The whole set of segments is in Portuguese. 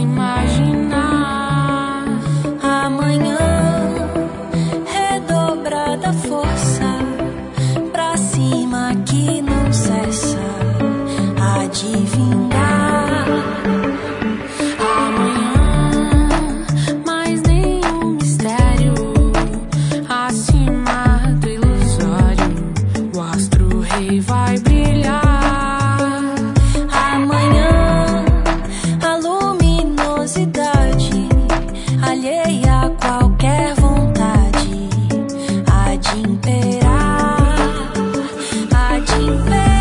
se imaginar. Amanhã, redobrada força, pra cima que não cessa, adivinhar. Amanhã, mais nenhum mistério, acima do ilusório, o astro-rei vai brilhar. Amanhã, a luminosidade alheia a qualquer vontade, há de imperar, há de imperar.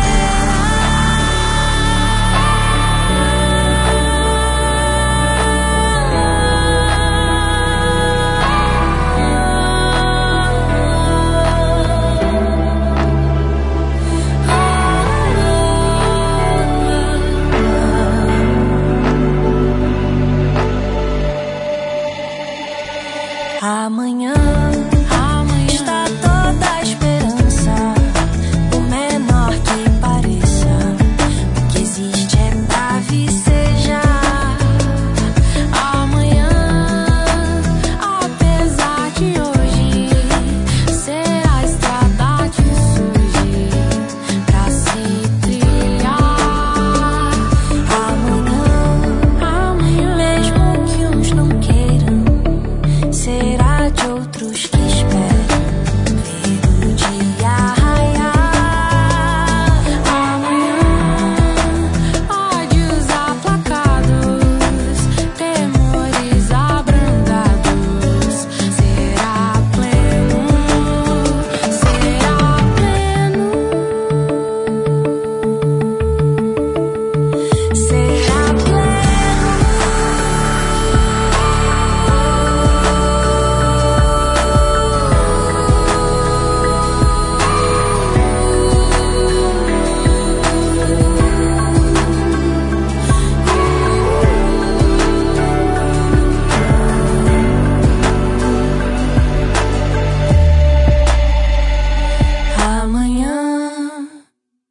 Amanhã